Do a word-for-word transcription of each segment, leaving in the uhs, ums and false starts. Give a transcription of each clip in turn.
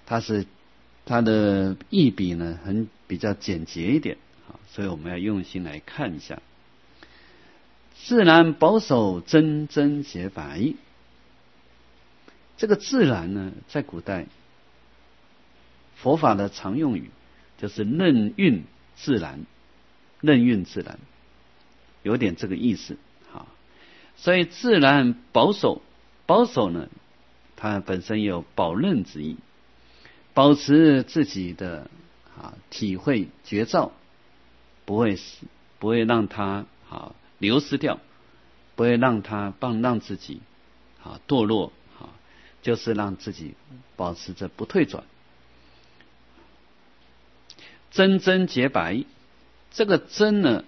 它是它的译笔呢很比较简洁一点啊，所以我们要用心来看一下。自然保守，真真洁白。这个自然呢，在古代佛法的常用语就是任运自然，任运自然，有点这个意思啊。所以自然保守，保守呢，它本身有保任之意，保持自己的啊体会觉照，不会不会让它啊流失掉，不会让它帮让自己啊堕落啊，就是让自己保持着不退转。真真洁白，这个真呢，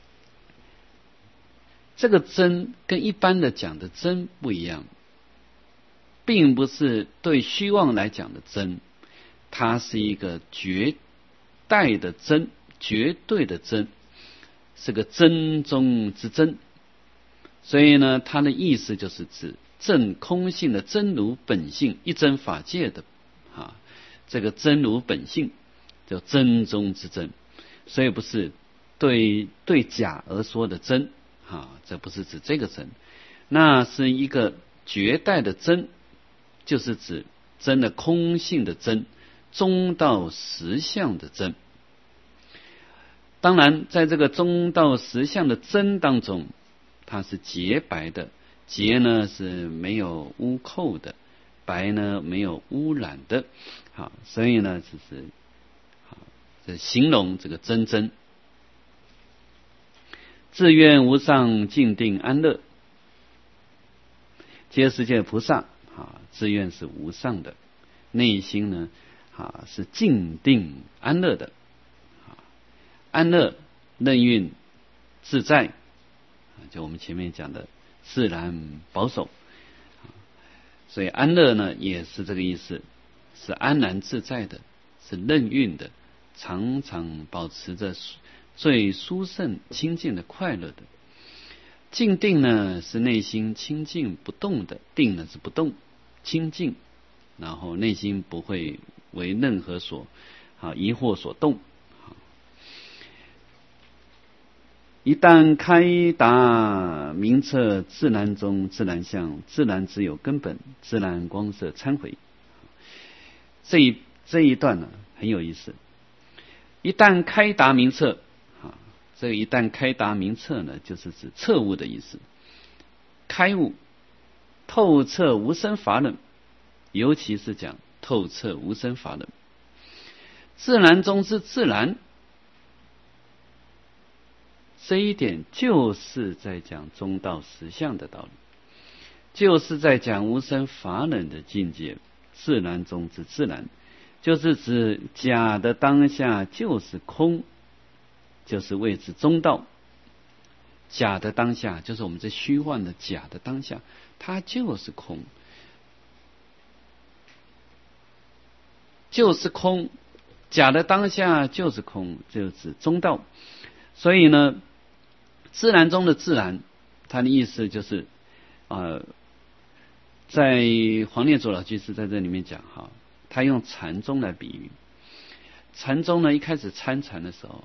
这个真跟一般的讲的真不一样，并不是对虚妄来讲的真，它是一个绝代的真，绝对的真，是个真中之真。所以呢，它的意思就是指证空性的真如本性，一真法界的啊，这个真如本性叫真中之真。所以不是对对假而说的真啊，这不是指这个真，那是一个绝代的真，就是指真的空性的真，中道实相的真。当然在这个中道实相的真当中，它是洁白的，洁呢是没有污垢的，白呢没有污染的，好，所以呢就是好，这形容这个真真。自愿无上静定安乐，皆世界菩萨啊，自愿是无上的，内心呢啊是静定安乐的，啊安乐任运自在，就我们前面讲的自然保守，所以安乐呢也是这个意思，是安然自在的，是任运的，常常保持着最殊胜清净的快乐的。静定呢是内心清净不动的，定呢是不动清净，然后内心不会为任何所啊疑惑所动。一旦开达明彻自然中自然相，自然只有根本，自然光色参回。这一这一段呢很有意思。一旦开达明彻啊，这个一旦开达明彻呢，就是指彻悟的意思。开悟、透彻无生法忍，尤其是讲透彻无生法忍。自然中之自然，这一点就是在讲中道实相的道理，就是在讲无生法忍的境界。自然中之自然，就是指假的当下就是空，就是谓之中道。假的当下就是我们这虚幻的假的当下，它就是空，就是空，假的当下就是空，就是中道。所以呢，自然中的自然，它的意思就是呃，在黄念祖老居士在这里面讲哈，他用禅宗来比喻。禅宗呢，一开始参禅的时候，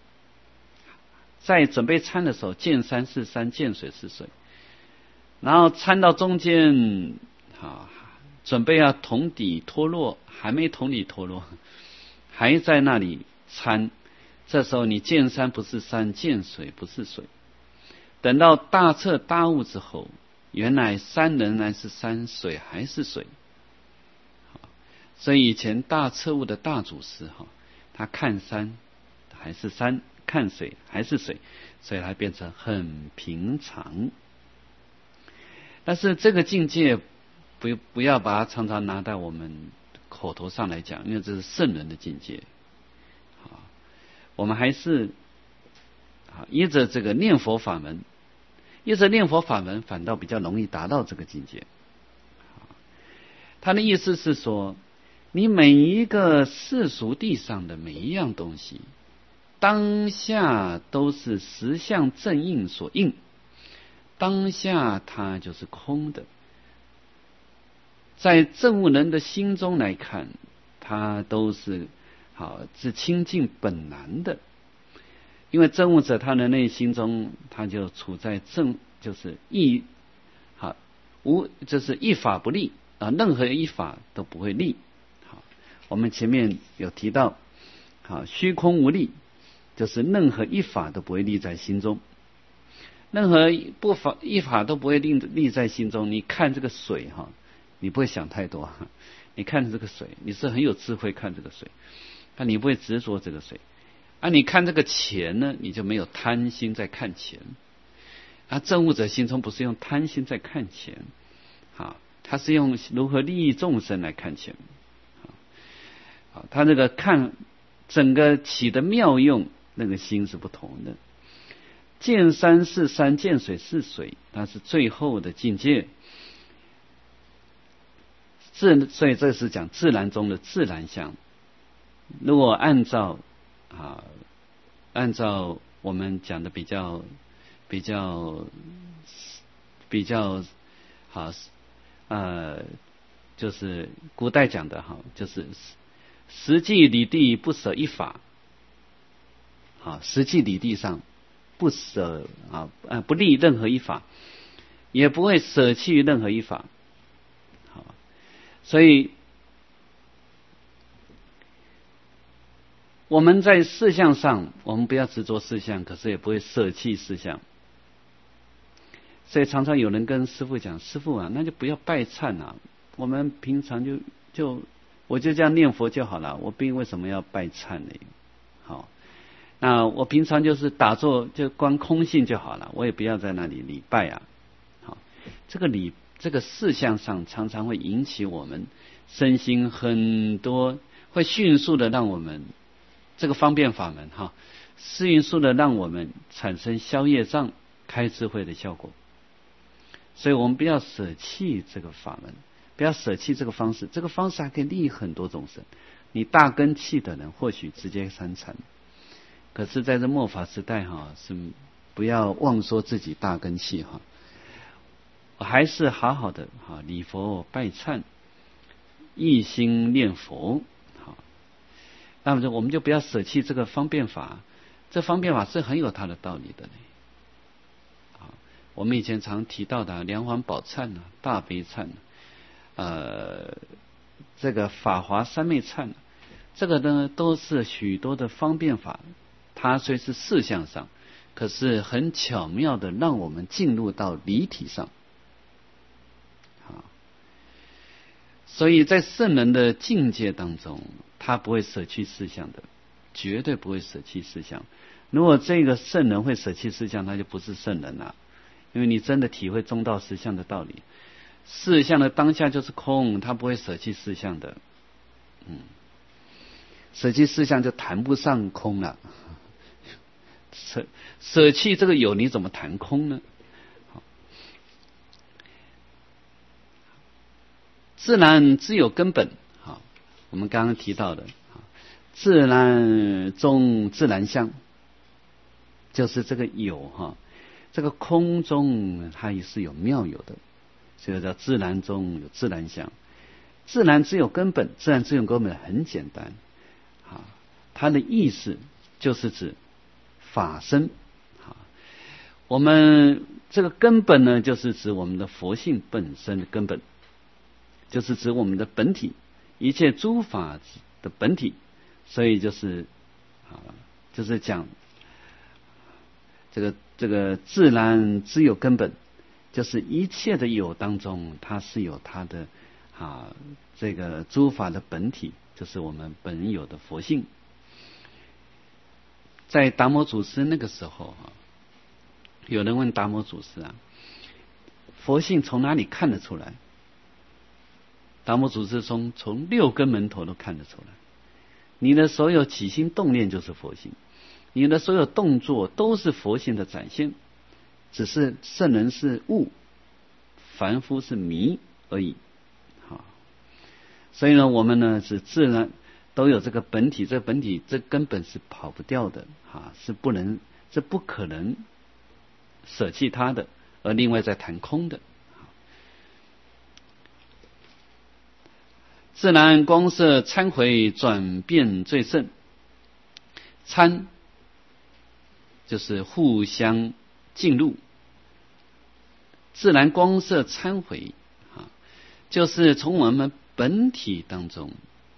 在准备参的时候，见山是山，见水是水，然后参到中间，啊，准备要同底脱落，还没同底脱落，还在那里参。这时候你见山不是山，见水不是水。等到大彻大悟之后，原来山仍然是山，水还是水。所以以前大彻悟的大祖师哈，他看山还是山，看水还是水，所以它变成很平常。但是这个境界不不要把它常常拿到我们口头上来讲，因为这是圣人的境界。我们还是依着这个念佛法门，依着念佛法门反倒比较容易达到这个境界。他的意思是说，你每一个世俗地上的每一样东西，当下都是实相正应所应，当下它就是空的。在证悟人的心中来看， 它都是好是清净本然的。因为证悟者他的内心中，他就处在正，就是一好无，就是一法不立啊，任何一法都不会立。好，我们前面有提到，好虚空无立，就是任何一法都不会立在心中，任何不法一法都不会立立在心中。你看这个水哈，你不会想太多，你看这个水，你是很有智慧看这个水，但你不会执着这个水。啊，你看这个钱呢，你就没有贪心在看钱。啊，证悟者心中不是用贪心在看钱，啊，他是用如何利益众生来看钱。啊，他这个看整个起的妙用，那个心是不同的。见山是山，见水是水，它是最后的境界。自所以这是讲自然中的自然相。如果按照啊，按照我们讲的比较比较比较好，呃，就是古代讲的哈，就是实际理地不舍一法，啊，实际理地上不舍啊，呃，不立任何一法，也不会舍弃任何一法，好，所以。我们在事项上，我们不要执着事项，可是也不会舍弃事项。所以常常有人跟师父讲：“师父啊，那就不要拜忏啊，我们平常就就我就这样念佛就好了，我并为什么要拜忏呢？好，那我平常就是打坐，就观空性就好了，我也不要在那里礼拜啊。好，这个礼这个事项上常常会引起我们身心很多，会迅速的让我们。”这个方便法门哈，迅速的让我们产生消业障、开智慧的效果。所以我们不要舍弃这个法门，不要舍弃这个方式。这个方式还可以利益很多众生。你大根器的人或许直接参禅，可是在这末法时代哈，是不要妄说自己大根器哈，还是好好的哈礼佛拜忏，一心念佛。那么就我们就不要舍弃这个方便法，这方便法是很有它的道理的呢。啊，我们以前常提到的梁皇宝忏啊、大悲忏，呃，这个法华三昧忏，这个呢都是许多的方便法，它虽是事项上，可是很巧妙的让我们进入到理体上。啊，所以在圣人的境界当中。他不会舍弃事项的，绝对不会舍弃事项。如果这个圣人会舍弃事项，他就不是圣人了。因为你真的体会中道实相的道理，事项的当下就是空，他不会舍弃事项的。嗯，舍弃事项就谈不上空了。舍舍弃这个有，你怎么谈空呢？好，自然只有根本。我们刚刚提到的，自然中自然相，就是这个有哈，这个空中它也是有妙有的，所以叫自然中有自然相。自然只有根本，自然只有根本很简单，啊，它的意思就是指法身。啊，我们这个根本呢，就是指我们的佛性本身的根本，就是指我们的本体。一切诸法的本体，所以就是啊，就是讲这个这个自然之有根本，就是一切的有当中，它是有它的啊这个诸法的本体，就是我们本有的佛性。在达摩祖师那个时候啊，有人问达摩祖师啊，佛性从哪里看得出来？达摩祖师从从六根门头都看得出来，你的所有起心动念就是佛性，你的所有动作都是佛性的展现，只是圣人是悟，凡夫是迷而已。好，所以呢，我们呢是自然都有这个本体，这个本体这根本是跑不掉的啊，是不能，这不可能舍弃它的，而另外再谈空的。 自然光色参回，转变最盛。参就是互相进入，自然光色参回啊，就是从我们本体当中，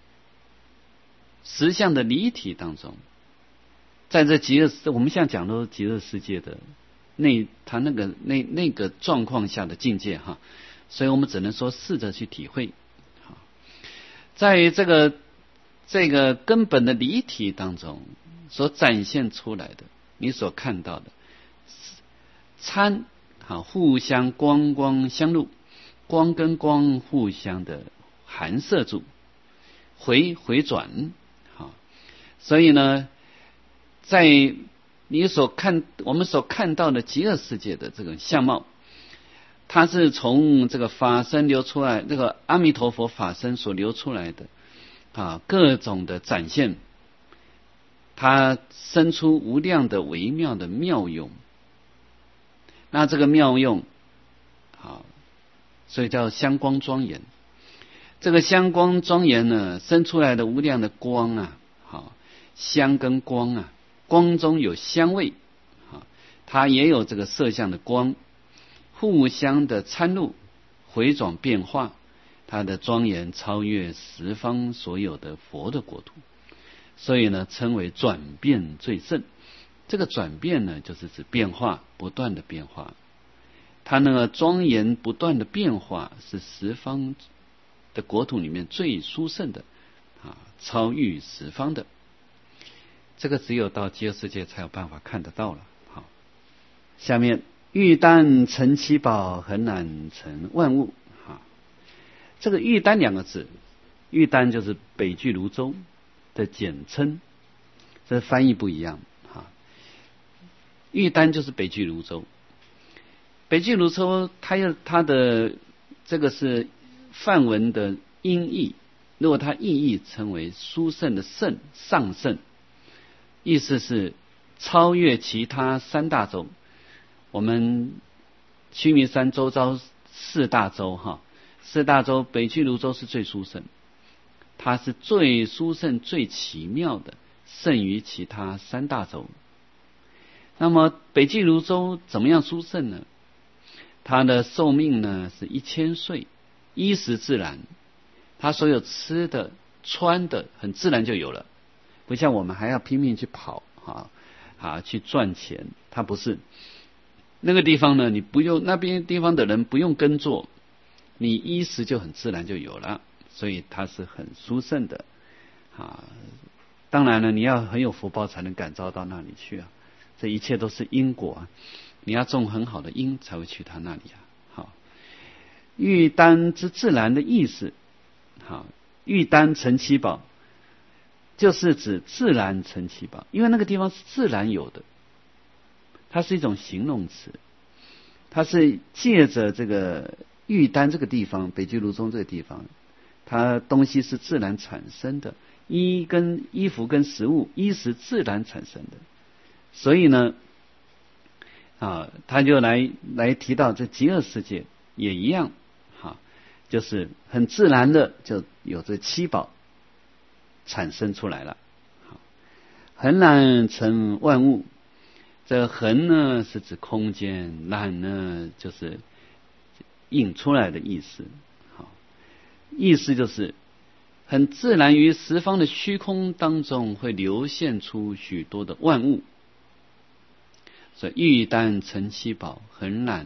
实相的离体当中，在这极乐，我们现在讲的极乐世界的那他那个那那个状况下的境界哈，所以我们只能说试着去体会。在这个这个根本的离体当中所展现出来的，你所看到的参好互相光光相入，光跟光互相的含摄住，回回转好，所以呢，在你所看我们所看到的极乐世界的这种相貌，它是从这个法身流出来，这个阿弥陀佛法身所流出来的啊，各种的展现，它生出无量的微妙的妙用。那这个妙用啊，所以叫香光庄严。这个香光庄严呢，生出来的无量的光啊，好，香跟光啊，光中有香味啊，它也有这个色相的光，互相的参入回转变化，它的庄严超越十方所有的佛的国土，所以呢称为转变最盛。这个转变呢，就是指变化，不断的变化，它那个庄严不断的变化，是十方的国土里面最殊胜的啊，超越十方的。这个只有到极乐世界才有办法看得到了。好，下面欲丹成七宝，恒难成万物。哈，这个欲丹两个字，欲丹就是北俱泸州的简称，这翻译不一样。哈，欲丹就是北俱泸州，北俱泸州它有它的这个是梵文的音译，如果它意译称为殊胜的胜上胜，意思是超越其他三大洲。我们须弥山周遭四大洲哈，四大洲北俱泸州是最殊胜，它是最殊胜最奇妙的，胜于其他三大洲。那么北俱泸州怎么样殊胜呢？它的寿命呢是一千岁，衣食自然，它所有吃的穿的很自然就有了，不像我们还要拼命去跑啊啊去赚钱，它不是。那个地方呢，你不用那边地方的人不用耕作，你衣食就很自然就有了，所以它是很殊胜的啊。当然了，你要很有福报才能感召到那里去啊，这一切都是因果啊，你要种很好的因才会去他那里啊。好，欲丹之自然的意思，好，欲丹成七宝，就是指自然成七宝，因为那个地方是自然有的。它是一种形容词，它是借着这个玉丹这个地方，北俱泸州这个地方，它东西是自然产生的，衣跟衣服跟食物，衣食自然产生的，所以呢，啊，他就来来提到这极乐世界也一样，哈，就是很自然的就有这七宝产生出来了，好，恒难成万物。这恒呢是指空间，难呢就是引出来的意思。好，意思就是很自然于十方的虚空当中会流现出许多的万物，所以欲丹成七宝，恒难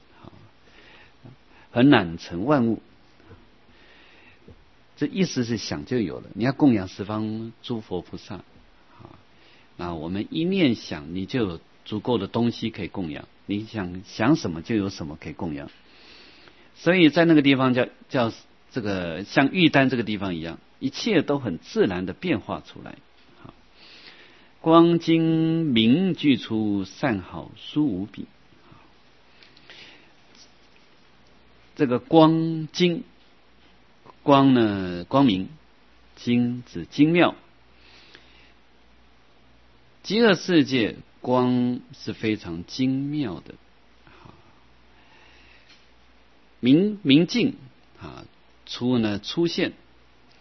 恒难成万物。这意思是想就有了，你要供养十方诸佛菩萨，那我们一念想，你就有足够的东西可以供养，你想想什么就有什么可以供养。所以在那个地方叫叫这个像玉丹这个地方一样，一切都很自然的变化出来。好，光精明具出，善好殊无比。这个光精，光呢光明，精指精妙。极乐世界光是非常精妙的，明明净啊，出呢出现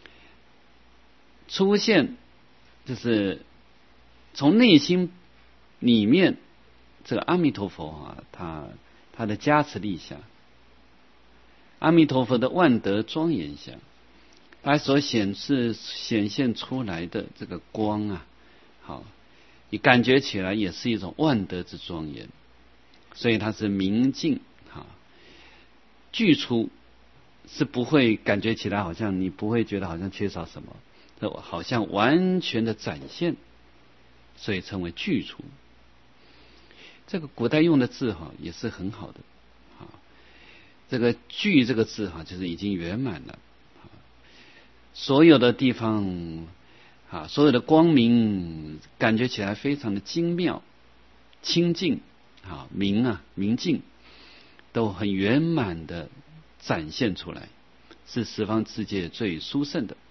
出现，就是从内心里面，这个阿弥陀佛啊，他他的加持力下，阿弥陀佛的万德庄严下，他所显示显现出来的这个光啊，好，你感觉起来也是一种万德之庄严，所以它是明净哈，具出是不会感觉起来好像你不会觉得好像缺少什么，这好像完全的展现，所以称为具出。这个古代用的字哈也是很好的，啊，这个具这个字哈就是已经圆满了，所有的地方啊，所有的光明感觉起来非常的精妙、清净啊、明啊、明净，都很圆满的展现出来，是十方世界最殊胜的。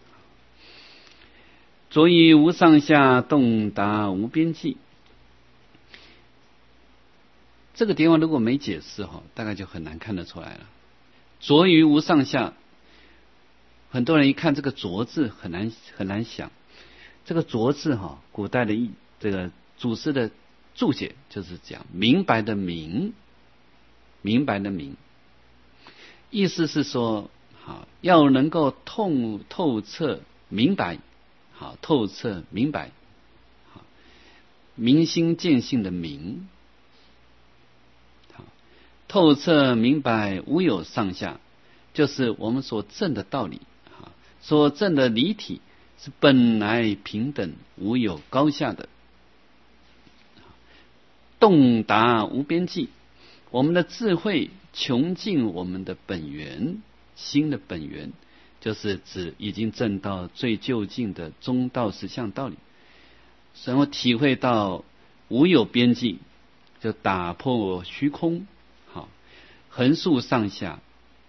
着于无上下，洞达无边际。这个地方如果没解释哈，大概就很难看得出来了。着于无上下，很多人一看这个着字很难很难想。这个着字哈，古代的意这个祖师的注解就是讲明白的明，明白的明，意思是说，好要能够透透彻明白，好透彻明白，好明心见性的明。透彻明白无有上下，就是我们所证的道理，所证的理体是本来平等无有高下的。洞达无边际，我们的智慧穷尽我们的本源，心的本源就是指已经证到最究竟的中道实相道理，然后体会到无有边际，就打破虚空，横竖上下，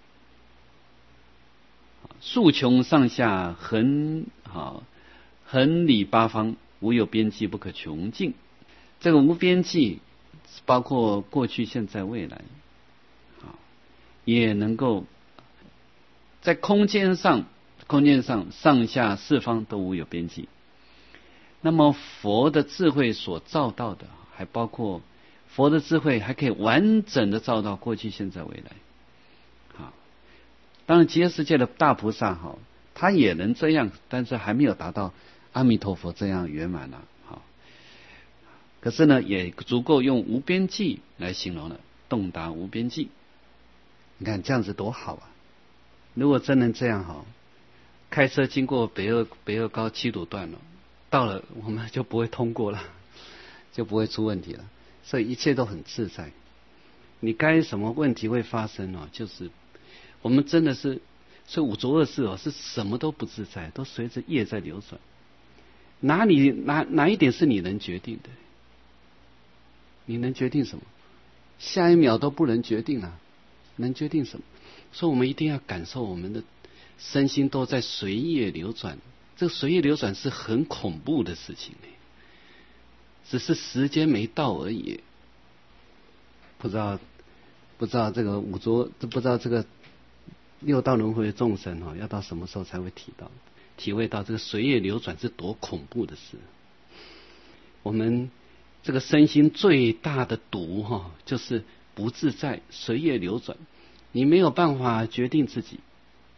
竖穷上下，横好横理八方，无有边际，不可穷尽。这个无边际包括过去、现在、未来，也能够在空间上，空间上上下四方都无有边际。那么佛的智慧所造到的，还包括。佛的智慧还可以完整的照到过去、现在、未来。好，当然极乐世界的大菩萨哈，他也能这样，但是还没有达到阿弥陀佛这样圆满了。好，可是呢，也足够用无边际来形容了，洞达无边际。你看这样子多好啊！如果真能这样好，开车经过北二北二高七堵段了，到了我们就不会通过了，就不会出问题了。所以一切都很自在，你该什么问题会发生哦？就是我们真的是，所以五浊恶世哦，是什么都不自在，都随着业在流转。哪里哪哪一点是你能决定的？你能决定什么？下一秒都不能决定啊，能决定什么？所以我们一定要感受我们的身心都在随业流转。这个随业流转是很恐怖的事情呢。只是时间没到而已，不知道不知道这个五浊，不知道这个六道轮回的众生哈，要到什么时候才会体到体会到这个随业流转是多恐怖的事。我们这个身心最大的毒哈，就是不自在，随业流转，你没有办法决定自己，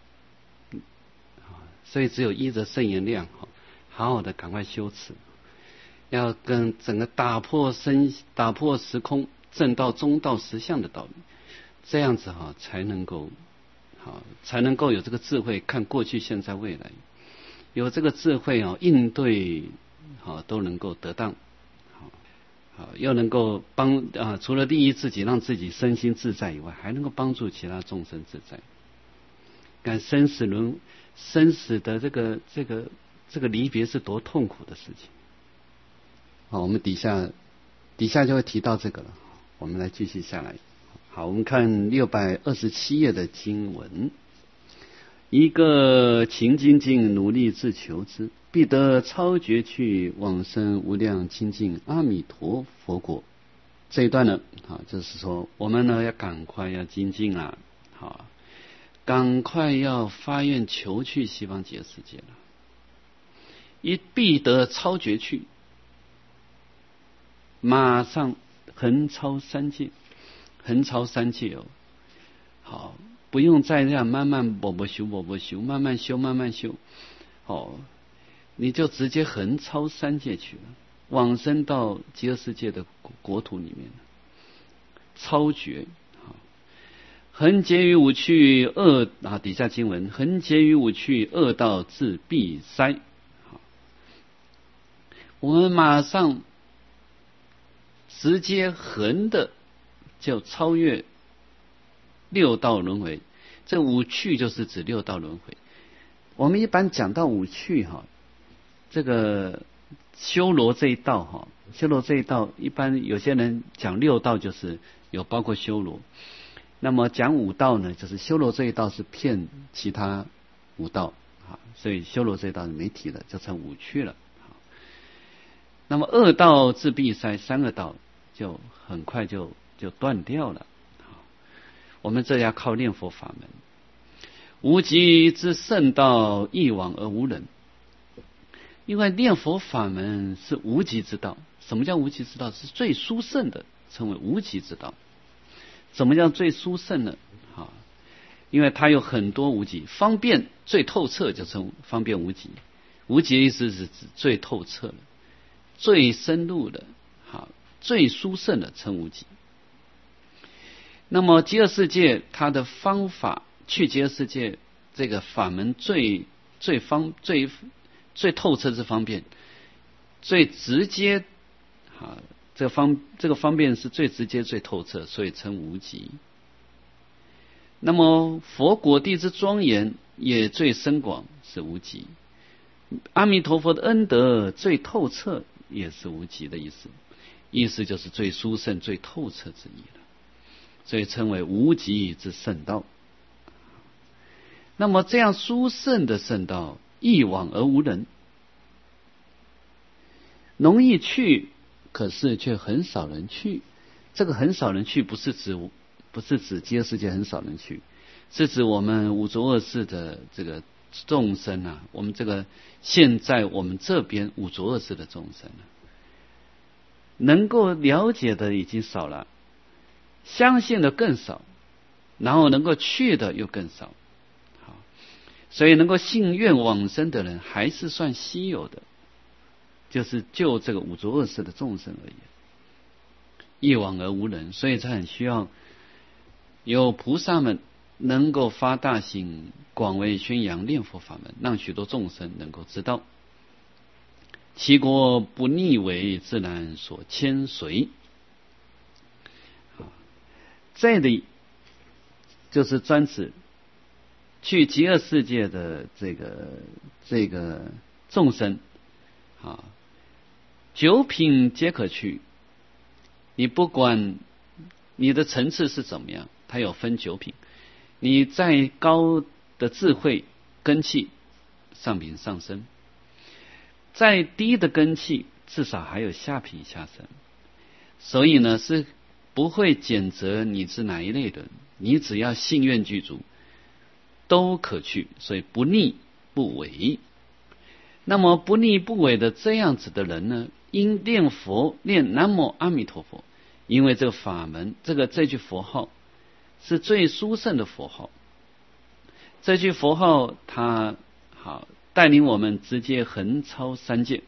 所以只有依着圣言量哈，好好的赶快修持。要跟整个打破身打破时空证到中道实相的道理，这样子哈才能够好才能够有这个智慧看过去、现在、未来，有这个智慧啊应对好都能够得当，好好又能够帮啊除了利益自己让自己身心自在以外，还能够帮助其他众生自在。看生死轮生死的这个这个这个离别是多痛苦的事情。好，我们底下底下就会提到这个了。我们来继续下来。好，我们看六百二十七页的经文：一个勤精进，努力自求之，必得超绝去，往生无量清净阿弥陀佛国。这一段呢，啊，就是说我们呢要赶快要精进啊，好，赶快要发愿求去西方极乐世界了。 一必得超绝去，马上横超三界，横超三界哦。好，不用再这样慢慢波波修波波修，慢慢修慢慢修，哦，你就直接横超三界去了，往生到极乐世界的国土里面，超绝。横结于五趣恶啊，底下经文，横结于五趣恶道自闭塞。我们马上直接横的就超越六道轮回。这五趣就是指六道轮回。我们一般讲到五趣哈，这个修罗这一道哈，修罗这一道一般有些人讲六道就是有包括修罗。那么讲五道呢，就是修罗这一道是骗其他五道啊，所以修罗这一道是没提的，就成五趣了。那么恶道自闭塞，三恶道就很快就就断掉了。我们这要靠念佛法门，无极之圣道，一往而无人。因为念佛法门是无极之道。什么叫无极之道？是最殊胜的，称为无极之道。什么叫最殊胜呢？啊，因为它有很多无极，方便最透彻就称方便无极。无极的意思是指最透彻的、最深入的、好最殊胜的称无极。那么极乐世界它的方法，去极乐世界这个法门最最方最最透彻之方便，最直接啊。这个方这个方便是最直接最透彻，所以称无极。那么佛果地之庄严也最深广，是无极。阿弥陀佛的恩德最透彻，也是无极的意思。意思就是最殊胜最透彻之意了，所以称为无极之圣道。那么这样殊胜的圣道，一往而无人，容易去，可是却很少人去。这个很少人去，不是指不是指极乐世界很少人去，是指我们五浊恶世的这个众生啊，我们这个现在我们这边五浊恶世的众生啊，能够了解的已经少了，相信的更少，然后能够去的又更少。好，所以能够信愿往生的人还是算稀有的。就是就这个五浊恶世的众生而已，一往而无人，所以才很需要有菩萨们能够发大心，广为宣扬念佛法门，让许多众生能够知道，其国不逆为自然所牵随。这里就是专指去极乐世界的这个这个众生啊。九品皆可去，你不管你的层次是怎么样，它有分九品。你再高的智慧根器，上品上升；再低的根器，至少还有下品下升。所以呢，是不会拣择你是哪一类的，你只要信愿具足，都可去。所以不逆不违。那么不逆不违的这样子的人呢，因念佛念南无阿弥陀佛，因为这个法门，这个这句佛号是最殊胜的佛号。这句佛号它好带领我们直接横超三界，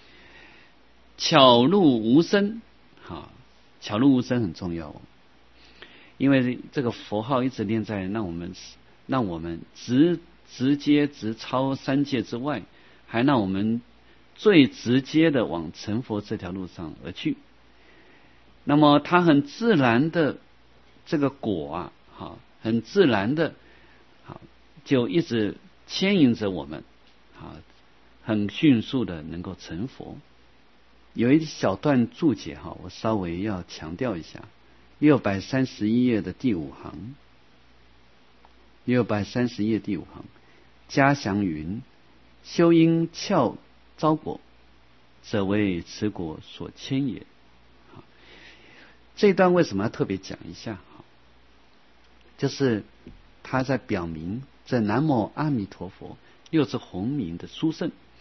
巧入无声。好，巧入无声很重要哦，因为这个佛号一直念在让我们让我们直直接直超三界之外，还让我们最直接的往成佛这条路上而去。那么它很自然的这个果啊，好，很自然的，好，就一直牵引着我们，好，很迅速的能够成佛。有一小段注解哈，我稍微要强调一下，六百三十一页的第五行，六百三十页第五行，嘉祥云：修因翘招果，则为此果所牵也。这一段为什么要特别讲一下？就是他在表明这南无阿弥陀佛六字洪名的殊胜，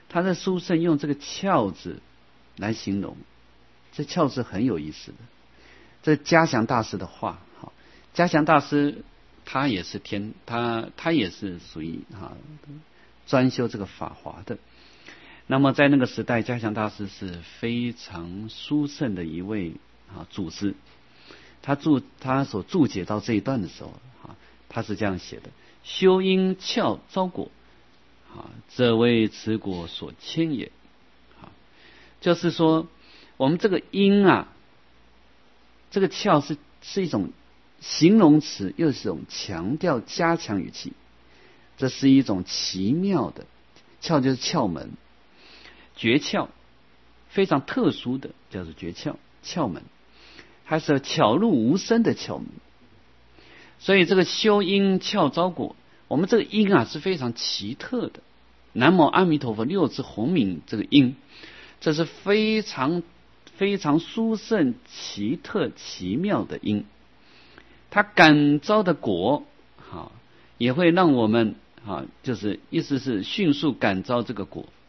他在书圣用这个翘字来形容，这翘字很有意思的。这嘉祥大师的话，好，嘉祥大师他也是天，他他也是属于哈专修这个法华的。那么在那个时代，嘉祥大师是非常殊胜的一位啊祖师。他注他所注解到这一段的时候，啊，他是这样写的：修因翘招果，啊，则为此果所牵也。啊，就是说，我们这个因啊，这个翘是是一种形容词，又是一种强调加强语气，这是一种奇妙的窍，就是窍门。诀窍非常特殊的叫做诀窍窍门，它是巧入无声的窍门。所以这个修因翘招果，我们这个因啊是非常奇特的。南无阿弥陀佛六字洪名这个因，这是非常非常殊胜奇特奇妙的因，它感召的果，好，也会让我们啊，就是意思是迅速感召这个果。